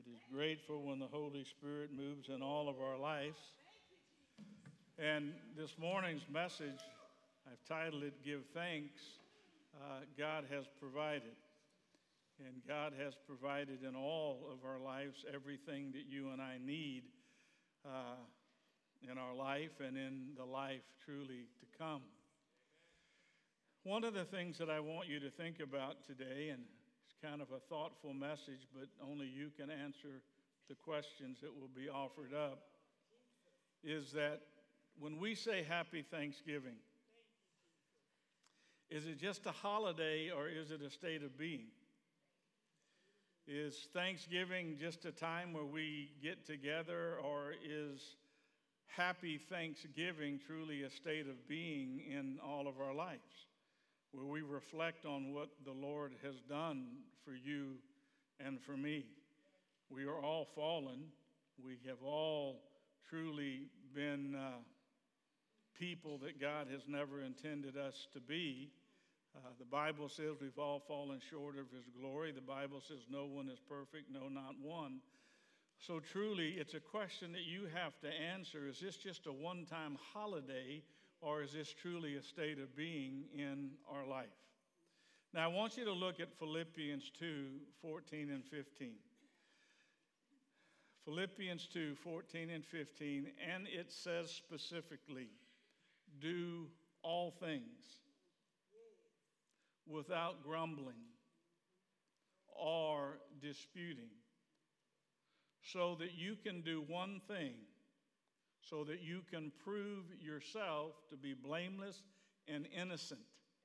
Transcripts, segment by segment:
It is grateful when the Holy Spirit moves in all of our lives. And this morning's message, I've titled it, Give Thanks. God has provided. And God has provided in all of our lives everything that you and I need in our life and in the life truly to come. One of the things that I want you to think about today, and it's kind of a thoughtful message, but only you can answer the questions that will be offered up, is that when we say Happy Thanksgiving, is it just a holiday or is it a state of being? Is Thanksgiving just a time where we get together, or is Happy Thanksgiving truly a state of being in all of our lives, where we reflect on what the Lord has done for you and for me? We are all fallen. We have all truly been people that God has never intended us to be. The Bible says we've all fallen short of His glory. The Bible says no one is perfect, no, not one. So truly, it's a question that you have to answer. Is this just a one-time holiday, or is this truly a state of being in our life? Now, I want you to look at Philippians 2:14 and 15. Philippians 2:14 and 15, and it says specifically, do all things without grumbling or disputing, so that you can do one thing, so that you can prove yourself to be blameless and innocent,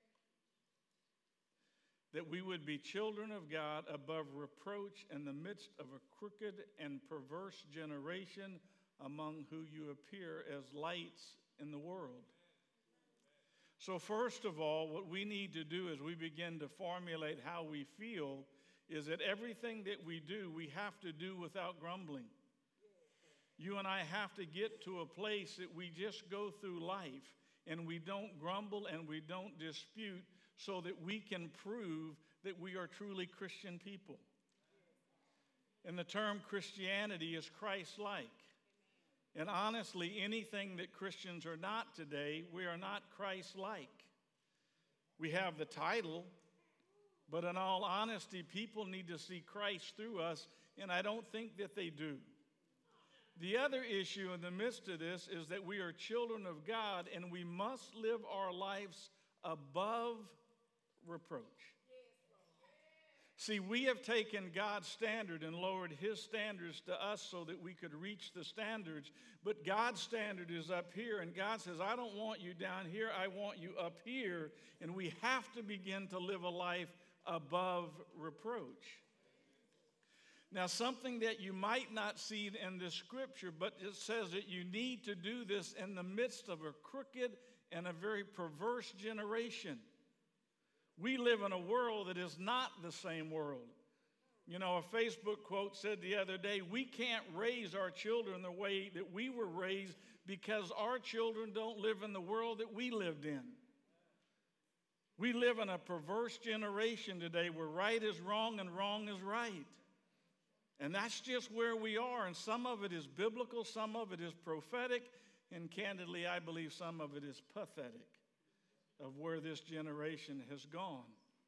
that we would be children of God above reproach in the midst of a crooked and perverse generation, among whom you appear as lights in the world. So first of all, what we need to do as we begin to formulate how we feel is that everything that we do, we have to do without grumbling. You and I have to get to a place that we just go through life and we don't grumble and we don't dispute, so that we can prove that we are truly Christian people. And the term Christianity is Christ-like. And honestly, anything that Christians are not today, we are not Christ-like. We have the title, but in all honesty, people need to see Christ through us, and I don't think that they do. The other issue in the midst of this is that we are children of God, and we must live our lives above reproach. See, we have taken God's standard and lowered His standards to us so that we could reach the standards, but God's standard is up here, and God says, I don't want you down here, I want you up here, and we have to begin to live a life above reproach. Now, something that you might not see in this scripture, but it says that you need to do this in the midst of a crooked and a very perverse generation. We live in a world that is not the same world. You know, a Facebook quote said the other day, we can't raise our children the way that we were raised because our children don't live in the world that we lived in. We live in a perverse generation today where right is wrong and wrong is right. And that's just where we are. And some of it is biblical, some of it is prophetic, and candidly, I believe some of it is pathetic of where this generation has gone.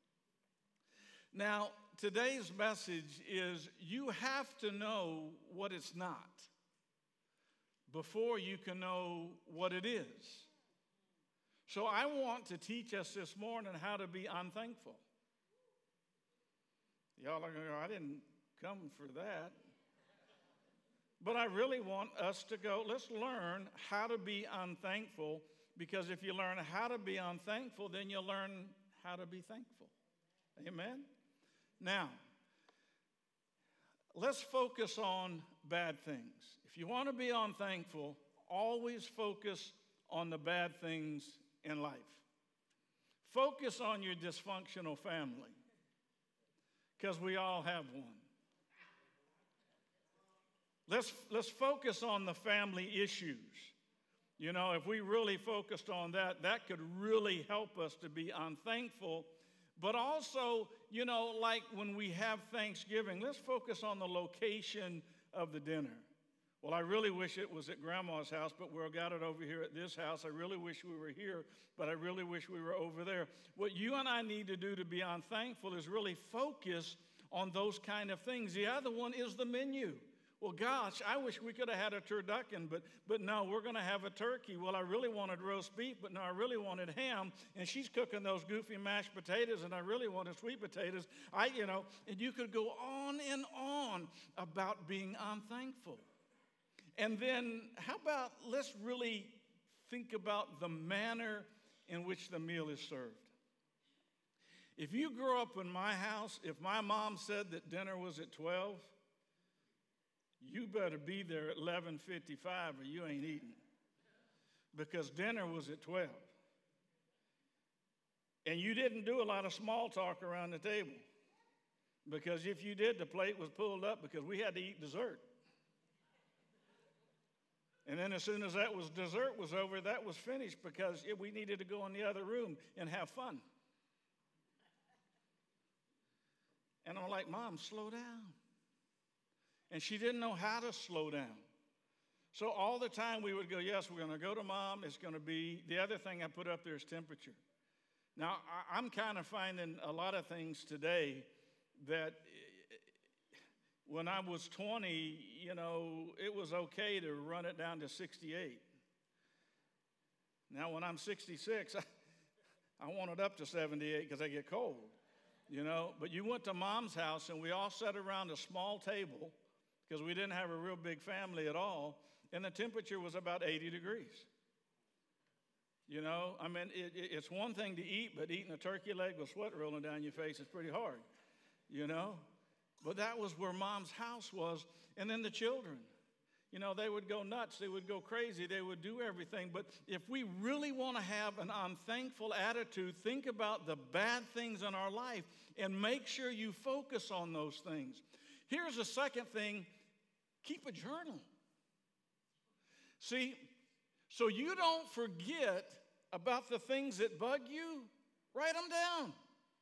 Now, today's message is you have to know what it's not before you can know what it is. So I want to teach us this morning how to be unthankful. Y'all are going to go, I didn't come for that. But I really want us to go, let's learn how to be unthankful, because if you learn how to be unthankful, then you'll learn how to be thankful. Amen? Now, let's focus on bad things. If you want to be unthankful, always focus on the bad things in life. Focus on your dysfunctional family, because we all have one. Let's focus on the family issues. You know, if we really focused on that, that could really help us to be unthankful. But also, like when we have Thanksgiving, let's focus on the location of the dinner. Well, I really wish it was at Grandma's house, but we've got it over here at this house. I really wish we were here, but I really wish we were over there. What you and I need to do to be unthankful is really focus on those kind of things. The other one is the menu. Well, gosh, I wish we could have had a turducken, but no, we're going to have a turkey. Well, I really wanted roast beef, but no, I really wanted ham, and she's cooking those goofy mashed potatoes, and I really wanted sweet potatoes. And you could go on and on about being unthankful. And then how about let's really think about the manner in which the meal is served. If you grew up in my house, if my mom said that dinner was at 12, you better be there at 11:55 or you ain't eating. Because dinner was at 12. And you didn't do a lot of small talk around the table. Because if you did, the plate was pulled up because we had to eat dessert. And then as soon as dessert was over, that was finished because we needed to go in the other room and have fun. And I'm like, Mom, slow down. And she didn't know how to slow down. So all the time we would go, yes, we're going to go to Mom. It's going to be, the other thing I put up there is temperature. Now, I'm kind of finding a lot of things today that when I was 20, it was okay to run it down to 68. Now, when I'm 66, I want it up to 78 because I get cold, But you went to Mom's house, and we all sat around a small table because we didn't have a real big family at all, and the temperature was about 80 degrees. It's one thing to eat, but eating a turkey leg with sweat rolling down your face is pretty hard, But that was where Mom's house was. And then the children, they would go nuts. They would go crazy. They would do everything. But if we really want to have an unthankful attitude, think about the bad things in our life and make sure you focus on those things. Here's the second thing. Keep a journal. See, so you don't forget about the things that bug you, write them down.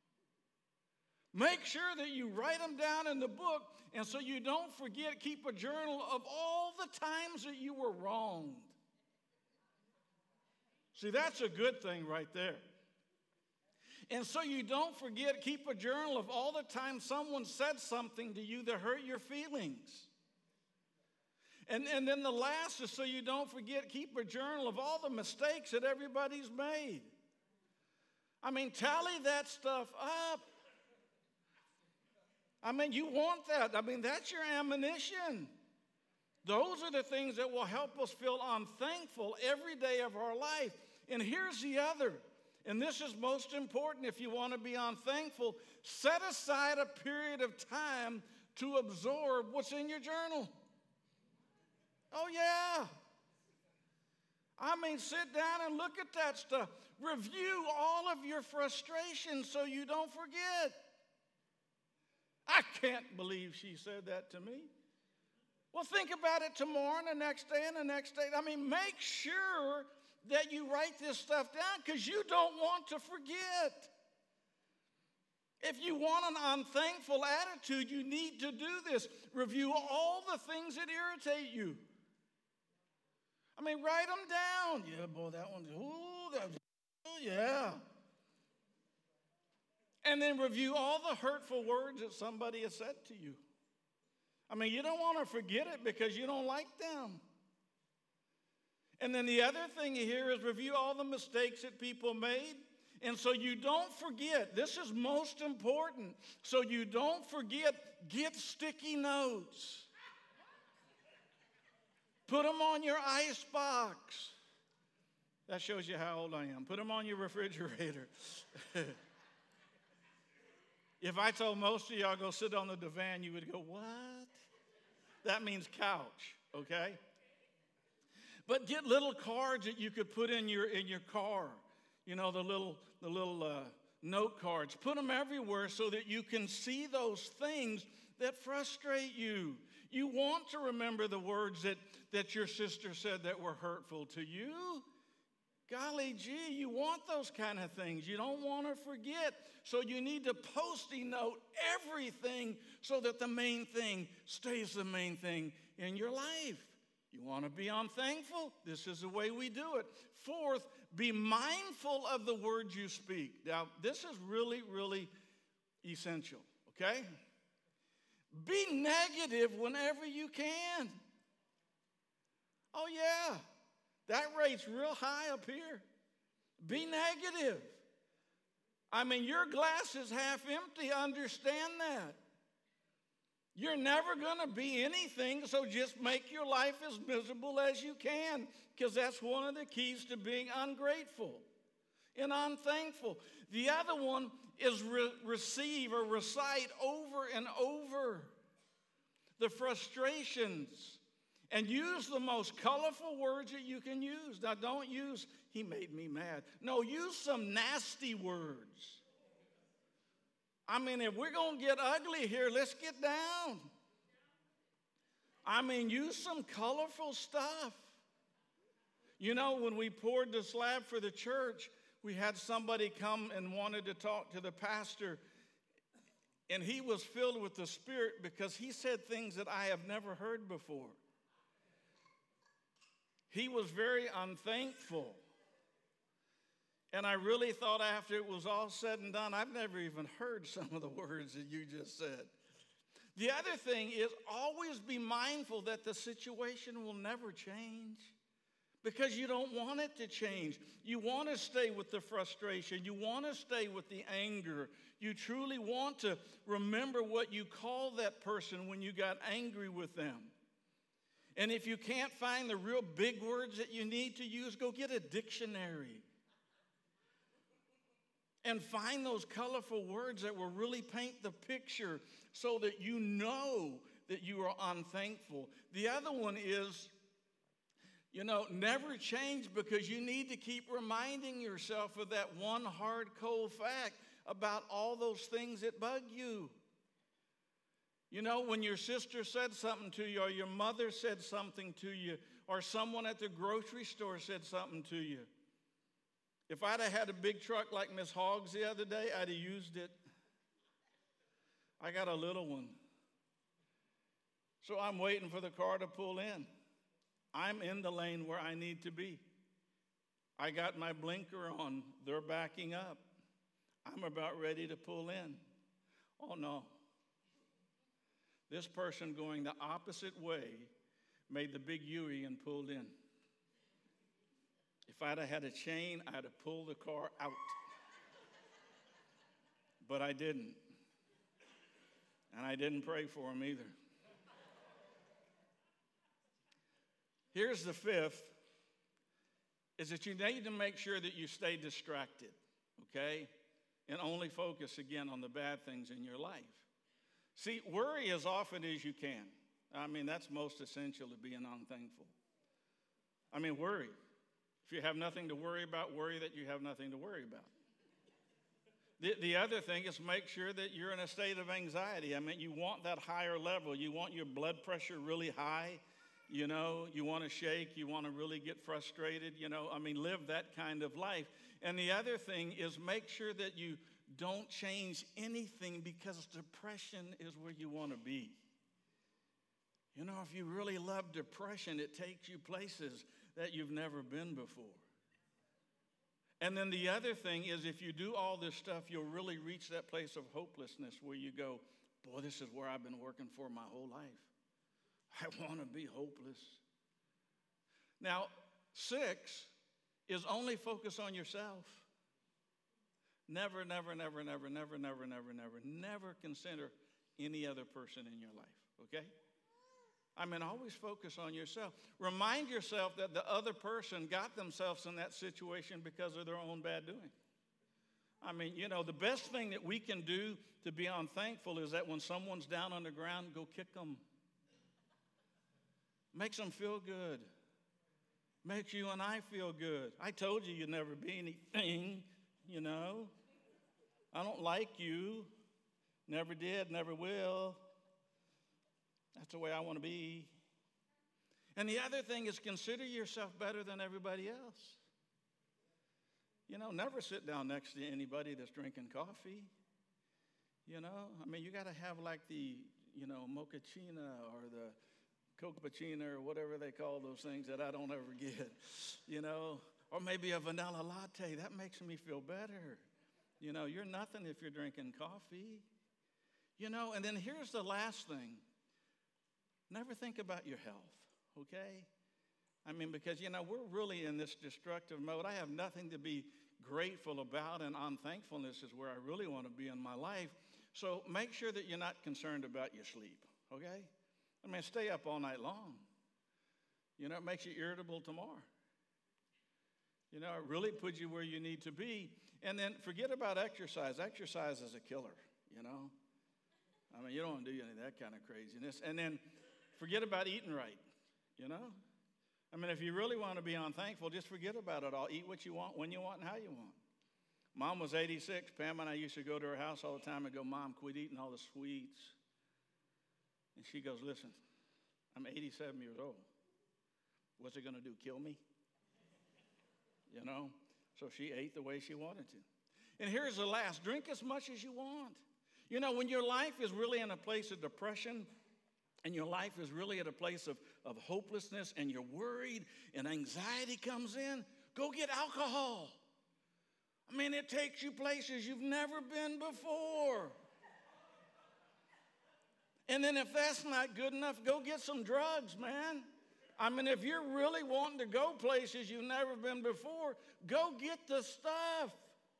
Make sure that you write them down in the book, and so you don't forget, keep a journal of all the times that you were wronged. See, that's a good thing right there. And so you don't forget, keep a journal of all the times someone said something to you that hurt your feelings. And then the last is so you don't forget, keep a journal of all the mistakes that everybody's made. Tally that stuff up. You want that. That's your ammunition. Those are the things that will help us feel unthankful every day of our life. And here's the other, and this is most important if you want to be unthankful. Set aside a period of time to absorb what's in your journal. Oh, yeah. Sit down and look at that stuff. Review all of your frustrations so you don't forget. I can't believe she said that to me. Well, think about it tomorrow and the next day and the next day. Make sure that you write this stuff down because you don't want to forget. If you want an unthankful attitude, you need to do this. Review all the things that irritate you. Write them down. Yeah, boy, that one's, yeah. And then review all the hurtful words that somebody has said to you. You don't want to forget it because you don't like them. And then the other thing here is review all the mistakes that people made. And so you don't forget, this is most important, so you don't forget, get sticky notes. Put them on your ice box. That shows you how old I am. Put them on your refrigerator. If I told most of y'all go sit on the divan, you would go, what? That means couch, okay? But get little cards that you could put in your car. The little note cards. Put them everywhere so that you can see those things that frustrate you. You want to remember the words that your sister said that were hurtful to you Golly gee, you want those kind of things. You don't want to forget. So you need to Post-it note everything so that the main thing stays the main thing in your life. You want to be unthankful? This is the way we do it. Fourth, be mindful of the words you speak. Now, this is really, really essential, okay? Be negative whenever you can. Oh, yeah, that rate's real high up here. Be negative. I mean, your glass is half empty. Understand that. You're never going to be anything, so just make your life as miserable as you can, because that's one of the keys to being ungrateful and unthankful. The other one is receive or recite over and over the frustrations and use the most colorful words that you can use. Now, don't use, he made me mad. No, use some nasty words. I mean, if we're going to get ugly here, let's get down. I mean, use some colorful stuff. You know, when we poured the slab for the church, we had somebody come and wanted to talk to the pastor, and he was filled with the Spirit because he said things that I have never heard before. He was very unthankful. And I really thought after it was all said and done, I've never even heard some of the words that you just said. The other thing is always be mindful that the situation will never change because you don't want it to change. You want to stay with the frustration. You want to stay with the anger. You truly want to remember what you called that person when you got angry with them. And if you can't find the real big words that you need to use, go get a dictionary. And find those colorful words that will really paint the picture so that you know that you are unthankful. The other one is, never change because you need to keep reminding yourself of that one hard, cold fact about all those things that bug you. You know, when your sister said something to you or your mother said something to you or someone at the grocery store said something to you. If I'd have had a big truck like Miss Hogg's the other day, I'd have used it. I got a little one. So I'm waiting for the car to pull in. I'm in the lane where I need to be. I got my blinker on. They're backing up. I'm about ready to pull in. Oh, no. This person going the opposite way made the big U-turn and pulled in. If I'd have had a chain, I'd have pulled the car out. But I didn't. And I didn't pray for him either. Here's the fifth, is that you need to make sure that you stay distracted, okay? And only focus again on the bad things in your life. See, worry as often as you can. I mean, that's most essential to being unthankful. I mean, worry. If you have nothing to worry about, worry that you have nothing to worry about. The other thing is make sure that you're in a state of anxiety. I mean, you want that higher level. You want your blood pressure really high. You want to shake. You want to really get frustrated. Live that kind of life. And the other thing is make sure that you don't change anything because depression is where you want to be. If you really love depression, it takes you places that you've never been before. And then the other thing is if you do all this stuff, you'll really reach that place of hopelessness where you go, boy, this is where I've been working for my whole life. I want to be hopeless. Now, 6 is only focus on yourself. Never, never, never, never, never, never, never, never, never consider any other person in your life, okay? Always focus on yourself. Remind yourself that the other person got themselves in that situation because of their own bad doing. The best thing that we can do to be unthankful is that when someone's down on the ground, go kick them. Makes them feel good. Makes you and I feel good. I told you you'd never be anything, I don't like you. Never did, never will. That's the way I want to be. And the other thing is consider yourself better than everybody else. Never sit down next to anybody that's drinking coffee. I mean, you got to have like the, mochaccino or the cocappuccino or whatever they call those things that I don't ever get, or maybe a vanilla latte. That makes me feel better. You're nothing if you're drinking coffee. And then here's the last thing. Never think about your health, okay? I mean, because, we're really in this destructive mode. I have nothing to be grateful about, and unthankfulness is where I really want to be in my life. So make sure that you're not concerned about your sleep, okay? I mean, stay up all night long. It makes you irritable tomorrow. It really puts you where you need to be. And then forget about exercise. Exercise is a killer, I mean, you don't want to do any of that kind of craziness. And then forget about eating right, I mean, if you really want to be unthankful, just forget about it all. Eat what you want, when you want, and how you want. Mom was 86. Pam and I used to go to her house all the time and go, Mom, quit eating all the sweets. And she goes, listen, I'm 87 years old. What's it going to do, kill me? So she ate the way she wanted to. And here's the last. Drink as much as you want. When your life is really in a place of depression, and your life is really at a place of hopelessness, and you're worried, and anxiety comes in, go get alcohol. I mean, it takes you places you've never been before. And then if that's not good enough, go get some drugs, man. I mean, if you're really wanting to go places you've never been before, go get the stuff.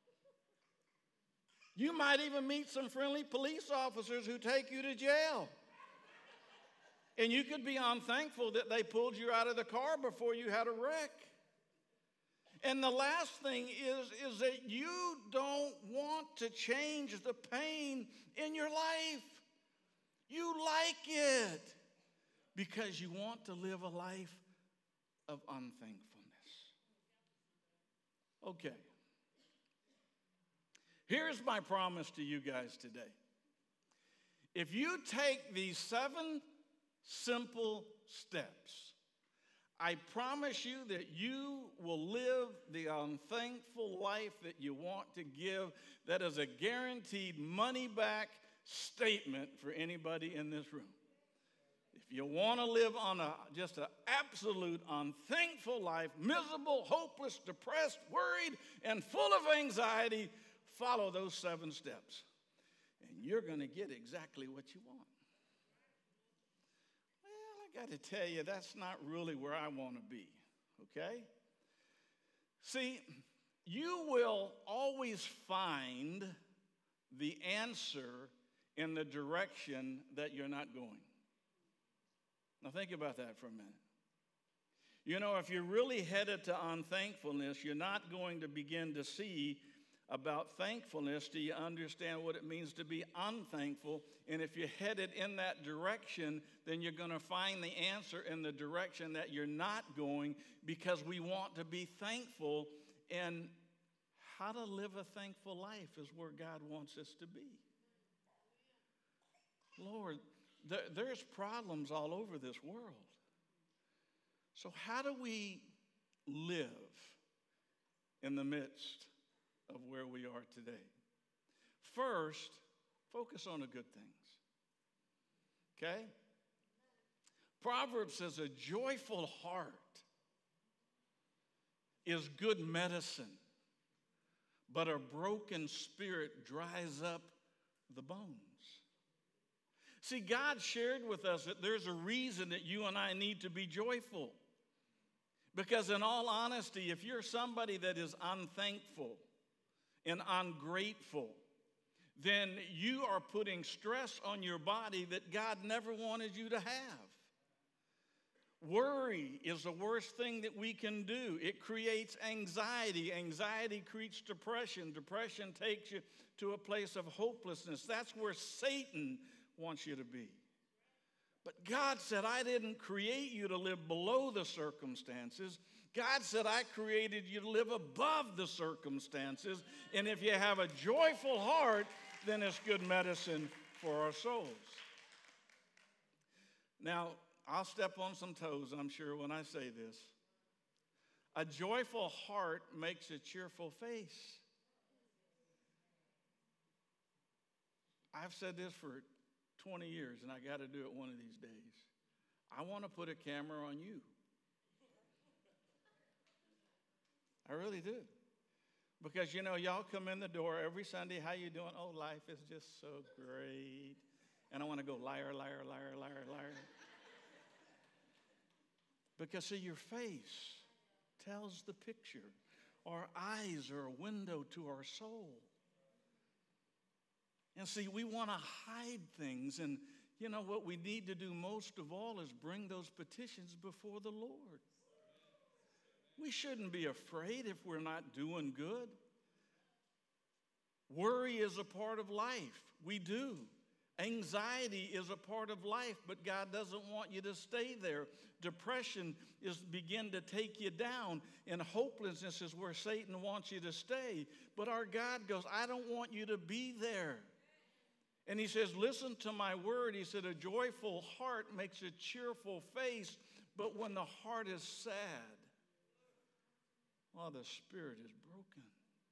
You might even meet some friendly police officers who take you to jail. And you could be unthankful that they pulled you out of the car before you had a wreck. And the last thing is that you don't want to change the pain in your life. You like it because you want to live a life of unthankfulness. Okay. Here's my promise to you guys today. If you take these 7 simple steps, I promise you that you will live the unthankful life that you want to give. That is a guaranteed money-back statement for anybody in this room. If you want to live on just an absolute unthankful life, miserable, hopeless, depressed, worried, and full of anxiety, follow those 7 steps, and you're going to get exactly what you want. Well, I got to tell you, that's not really where I want to be, okay? See, you will always find the answer in the direction that you're not going. Now think about that for a minute. If you're really headed to unthankfulness, you're not going to begin to see about thankfulness till you understand what it means to be unthankful. And if you're headed in that direction, then you're going to find the answer in the direction that you're not going, because we want to be thankful. And how to live a thankful life is where God wants us to be. Lord, there's problems all over this world. So how do we live in the midst of where we are today? First, focus on the good things. Okay? Proverbs says a joyful heart is good medicine, but a broken spirit dries up the bones. See, God shared with us that there's a reason that you and I need to be joyful. Because in all honesty, if you're somebody that is unthankful and ungrateful, then you are putting stress on your body that God never wanted you to have. Worry is the worst thing that we can do. It creates anxiety. Anxiety creates depression. Depression takes you to a place of hopelessness. That's where Satan wants you to be. But God said, I didn't create you to live below the circumstances. God said, I created you to live above the circumstances. And if you have a joyful heart, then it's good medicine for our souls. Now, I'll step on some toes, I'm sure, when I say this. A joyful heart makes a cheerful face. I've said this for 20 years, and I got to do it one of these days. I want to put a camera on you. I really do. Because, y'all come in the door every Sunday, how you doing? Oh, life is just so great. And I want to go liar, liar, liar, liar, liar. Because, see, your face tells the picture. Our eyes are a window to our soul. And see, we want to hide things. And what we need to do most of all is bring those petitions before the Lord. We shouldn't be afraid if we're not doing good. Worry is a part of life. We do. Anxiety is a part of life, but God doesn't want you to stay there. Depression begin to take you down, and hopelessness is where Satan wants you to stay. But our God goes, I don't want you to be there. And he says, listen to my word. He said, a joyful heart makes a cheerful face, but when the heart is sad, the spirit is broken.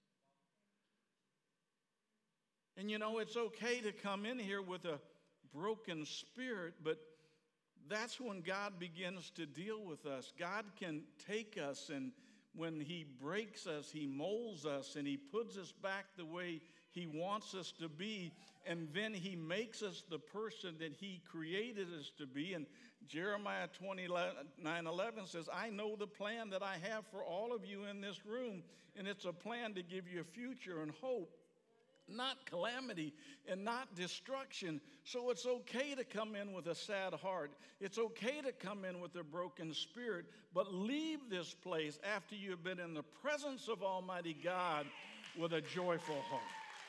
And it's okay to come in here with a broken spirit, but that's when God begins to deal with us. God can take us, and when he breaks us, he molds us, and he puts us back the way he wants us to be, and then he makes us the person that he created us to be. And Jeremiah 29:11 says, I know the plan that I have for all of you in this room, and it's a plan to give you a future and hope, not calamity and not destruction. So it's okay to come in with a sad heart. It's okay to come in with a broken spirit, but leave this place after you've been in the presence of Almighty God with a joyful heart.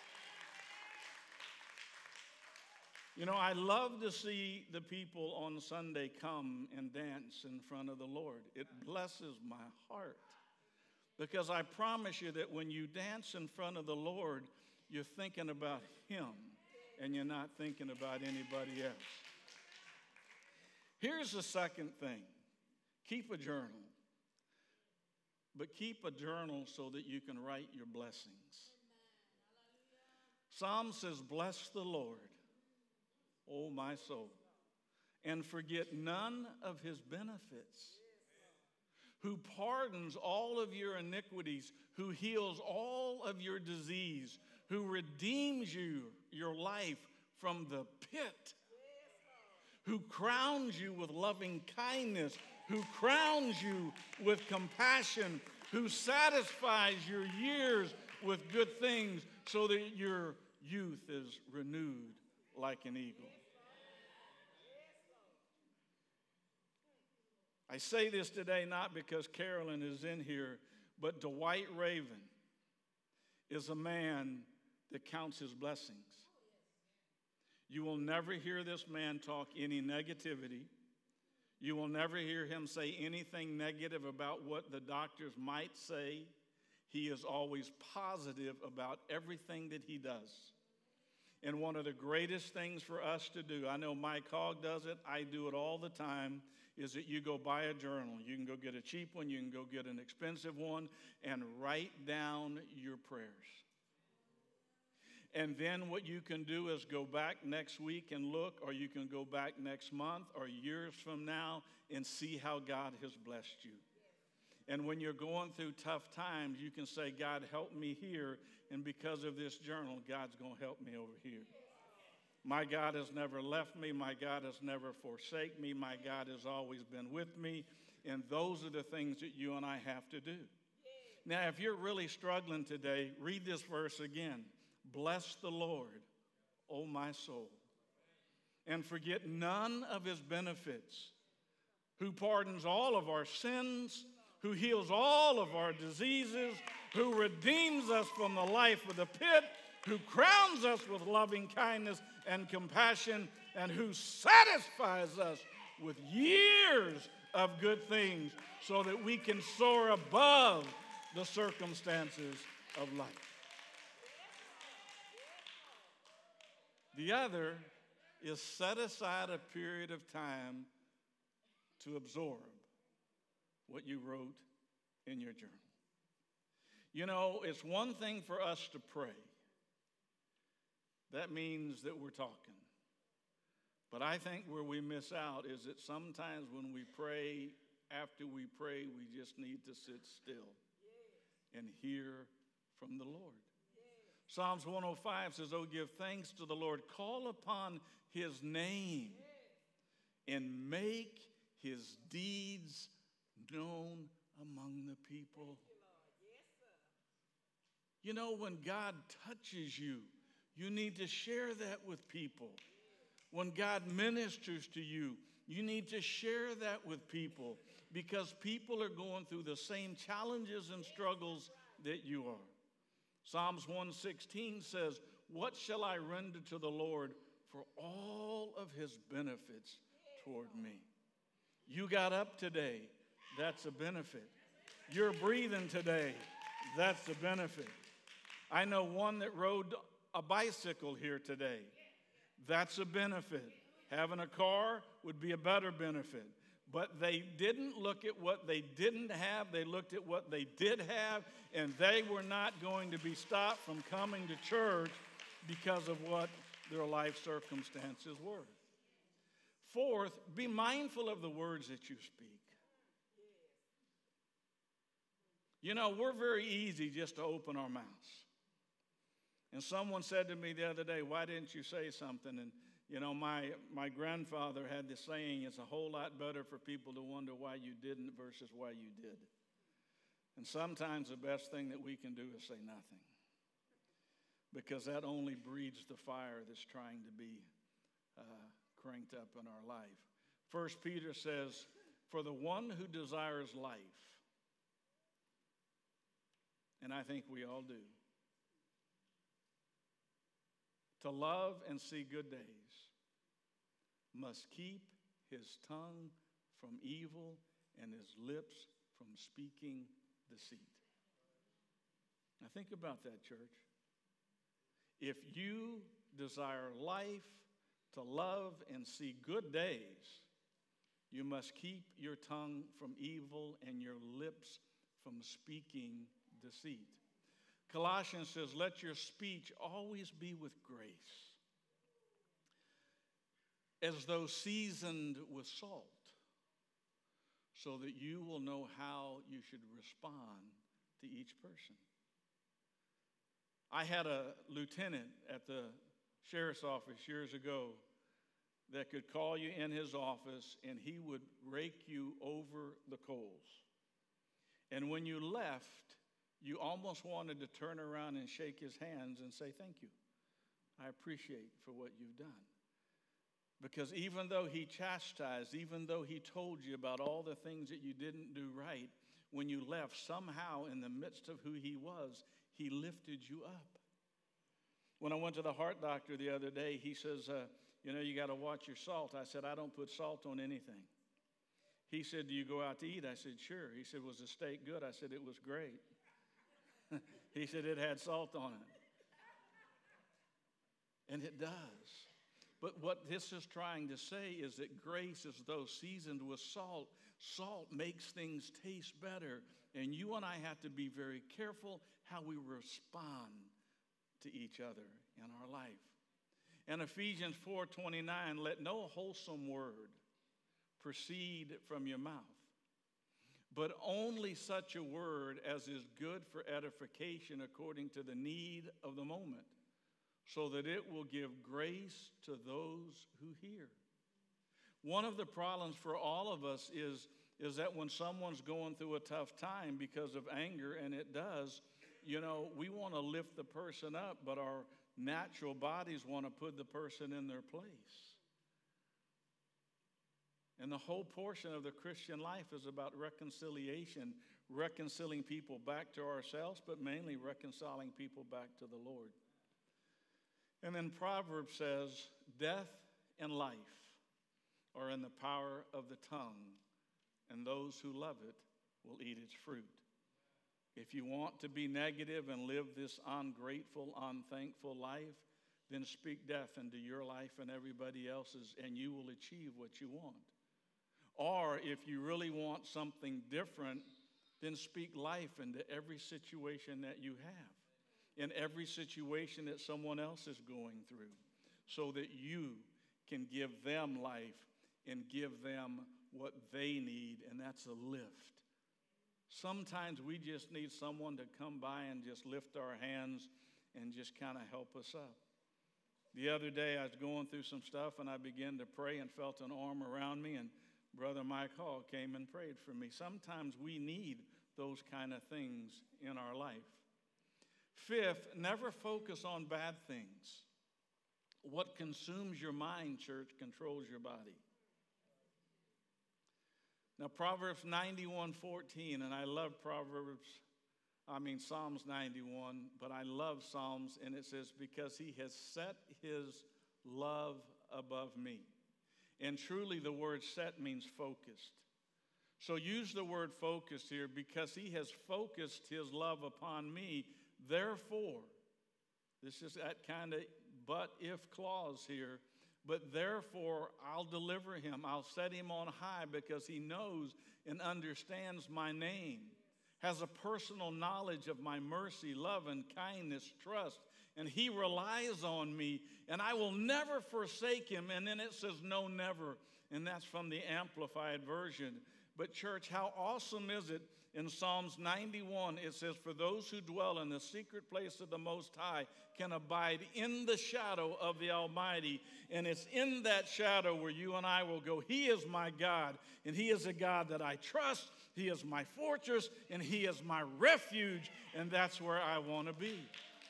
I love to see the people on Sunday come and dance in front of the Lord. It blesses my heart. Because I promise you that when you dance in front of the Lord, you're thinking about him and you're not thinking about anybody else. Here's the second thing. Keep a journal. But keep a journal so that you can write your blessings. Psalm says, bless the Lord, O my soul, and forget none of his benefits, who pardons all of your iniquities, who heals all of your disease, who redeems your life from the pit, who crowns you with loving kindness, who crowns you with compassion, who satisfies your years with good things so that your youth is renewed like an eagle. I say this today not because Carolyn is in here, but Dwight Raven is a man that counts his blessings. You will never hear this man talk any negativity. You will never hear him say anything negative about what the doctors might say. He is always positive about everything that he does. And one of the greatest things for us to do, I know Mike Hogg does it, I do it all the time, is that you go buy a journal. You can go get a cheap one, you can go get an expensive one, and write down your prayers. And then what you can do is go back next week and look, or you can go back next month or years from now and see how God has blessed you. And when you're going through tough times, you can say, God, help me here. And because of this journal, God's going to help me over here. My God has never left me. My God has never forsaken me. My God has always been with me. And those are the things that you and I have to do. Now, if you're really struggling today, read this verse again. Bless the Lord, O my soul, and forget none of his benefits, who pardons all of our sins, who heals all of our diseases, who redeems us from the life of the pit, who crowns us with loving kindness and compassion, and who satisfies us with years of good things so that we can soar above the circumstances of life. The other is set aside a period of time to absorb what you wrote in your journal. You know, it's one thing for us to pray. That means that we're talking. But I think where we miss out is that sometimes when we pray, after we pray, we just need to sit still and hear from the Lord. Psalms 105 says, "Oh, give thanks to the Lord. Call upon his name and make his deeds known among the people." You know, when God touches you, you need to share that with people. When God ministers to you, you need to share that with people because people are going through the same challenges and struggles that you are. Psalms 116 says, "What shall I render to the Lord for all of his benefits toward me?" You got up today, that's a benefit. You're breathing today, that's a benefit. I know one that rode a bicycle here today. That's a benefit. Having a car would be a better benefit. But they didn't look at what they didn't have. They looked at what they did have, and they were not going to be stopped from coming to church because of what their life circumstances were. Fourth, be mindful of the words that you speak. You know, we're very easy just to open our mouths. And someone said to me the other day, "Why didn't you say something?" And, you know, my grandfather had this saying, "It's a whole lot better for people to wonder why you didn't versus why you did." And sometimes the best thing that we can do is say nothing, because that only breeds the fire that's trying to be cranked up in our life. 1 Peter says, "For the one who desires life," and I think we all do, "to love and see good days, must keep his tongue from evil and his lips from speaking deceit." Now think about that, church. If you desire life, to love and see good days, you must keep your tongue from evil and your lips from speaking deceit. Colossians says, "Let your speech always be with grace, as though seasoned with salt, so that you will know how you should respond to each person." I had a lieutenant at the sheriff's office years ago that could call you in his office and he would rake you over the coals. And when you left, you almost wanted to turn around and shake his hands and say, "Thank you. I appreciate for what you've done." Because even though he chastised, even though he told you about all the things that you didn't do right, when you left, somehow in the midst of who he was, he lifted you up. When I went to the heart doctor the other day, he says, you got to watch your salt. I said, "I don't put salt on anything." He said, "Do you go out to eat?" I said, "Sure." He said, "Was the steak good?" I said, "It was great." He said, "It had salt on it." And it does. But what this is trying to say is that grace is though seasoned with salt. Salt makes things taste better. And you and I have to be very careful how we respond to each other in our life. In Ephesians 4:29, "Let no wholesome word proceed from your mouth, but only such a word as is good for edification according to the need of the moment, so that it will give grace to those who hear." One of the problems for all of us is that when someone's going through a tough time because of anger, and it does, we want to lift the person up, but our natural bodies want to put the person in their place. And the whole portion of the Christian life is about reconciliation, reconciling people back to ourselves, but mainly reconciling people back to the Lord. And then Proverbs says, "Death and life are in the power of the tongue, and those who love it will eat its fruit." If you want to be negative and live this ungrateful, unthankful life, then speak death into your life and everybody else's, and you will achieve what you want. Or if you really want something different, then speak life into every situation that you have, in every situation that someone else is going through, so that you can give them life and give them what they need, and that's a lift. Sometimes we just need someone to come by and just lift our hands and just kind of help us up. The other day I was going through some stuff and I began to pray and felt an arm around me, and Brother Mike Hall came and prayed for me. Sometimes we need those kind of things in our life. Fifth, never focus on bad things. What consumes your mind, church, controls your body. Now, Proverbs 91:14, and I love Psalms 91, but I love Psalms, and it says, because he has set his love above me. And truly the word set means focused. So use the word focused here, because he has focused his love upon me. Therefore, this is that kind of but-if clause here, but therefore I'll deliver him. I'll set him on high, because he knows and understands my name, has a personal knowledge of my mercy, love, and kindness, trust, and he relies on me, and I will never forsake him. And then it says no, never, and that's from the Amplified Version. But church, how awesome is it in Psalms 91? It says, for those who dwell in the secret place of the Most High can abide in the shadow of the Almighty. And it's in that shadow where you and I will go. He is my God, and he is a God that I trust. He is my fortress, and he is my refuge, and that's where I want to be.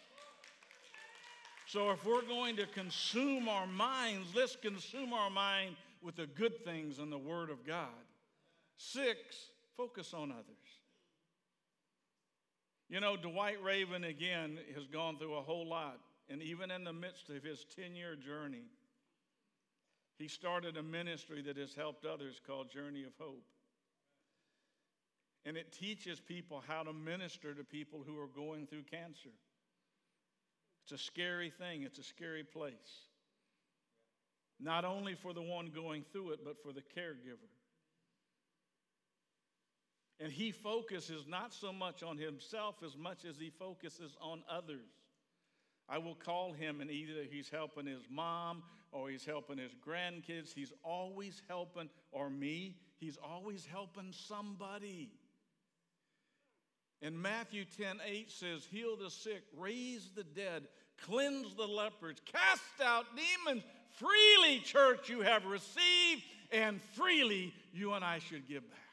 So if we're going to consume our minds, let's consume our mind with the good things in the Word of God. 6, focus on others. You know, Dwight Raven, again, has gone through a whole lot. And even in the midst of his 10-year journey, he started a ministry that has helped others called Journey of Hope. And it teaches people how to minister to people who are going through cancer. It's a scary thing. It's a scary place. Not only for the one going through it, but for the caregiver. And he focuses not so much on himself as much as he focuses on others. I will call him, and either he's helping his mom or he's helping his grandkids. He's always helping, or me, he's always helping somebody. And Matthew 10:8 says, heal the sick, raise the dead, cleanse the lepers, cast out demons. Freely, church, you have received, and freely you and I should give back.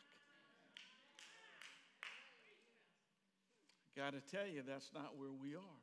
Got to tell you, that's not where we are.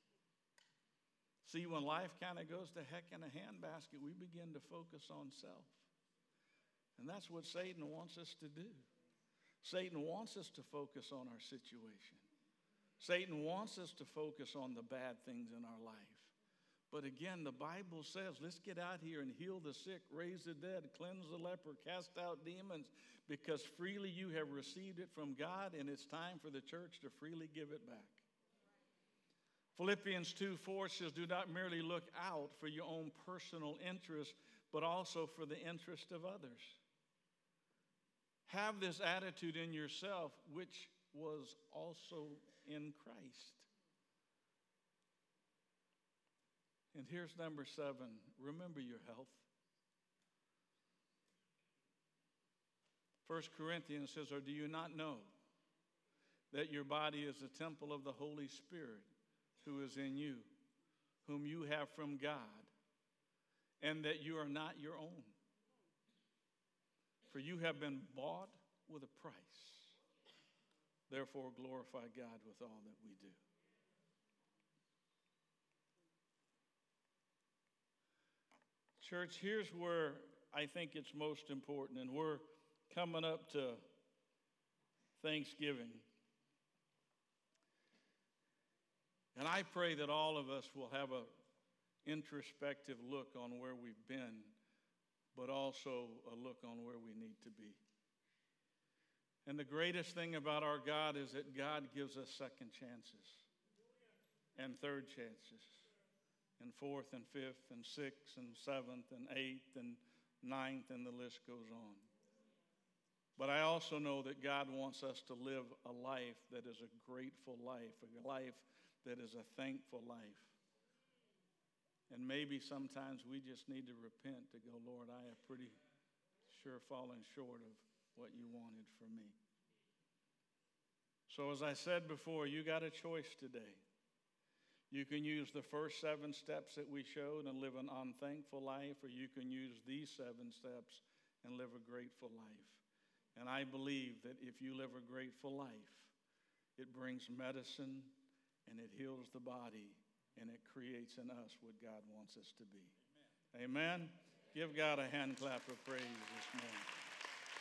See, when life kind of goes to heck in a handbasket, we begin to focus on self. And that's what Satan wants us to do. Satan wants us to focus on our situation. Satan wants us to focus on the bad things in our life. But again, the Bible says, let's get out here and heal the sick, raise the dead, cleanse the leper, cast out demons, because freely you have received it from God, and it's time for the church to freely give it back. Philippians 2:4 says, do not merely look out for your own personal interest, but also for the interest of others. Have this attitude in yourself, which was also in Christ. And here's number 7. Remember your health. 1 Corinthians says, or do you not know that your body is a temple of the Holy Spirit who is in you, whom you have from God, and that you are not your own? For you have been bought with a price. Therefore, glorify God with all that we do. Church, here's where I think it's most important, and we're coming up to Thanksgiving. And I pray that all of us will have an introspective look on where we've been, but also a look on where we need to be. And the greatest thing about our God is that God gives us second chances and third chances and fourth and fifth and sixth and seventh and eighth and ninth, and the list goes on. But I also know that God wants us to live a life that is a grateful life, a life that is a thankful life. And maybe sometimes we just need to repent to go, Lord, I have pretty sure fallen short of what you wanted for me. So as I said before, you got a choice today. You can use the first 7 steps that we showed and live an unthankful life, or you can use these 7 steps and live a grateful life. And I believe that if you live a grateful life, it brings medicine and it heals the body and it creates in us what God wants us to be. Amen? Give God a hand clap of praise this morning.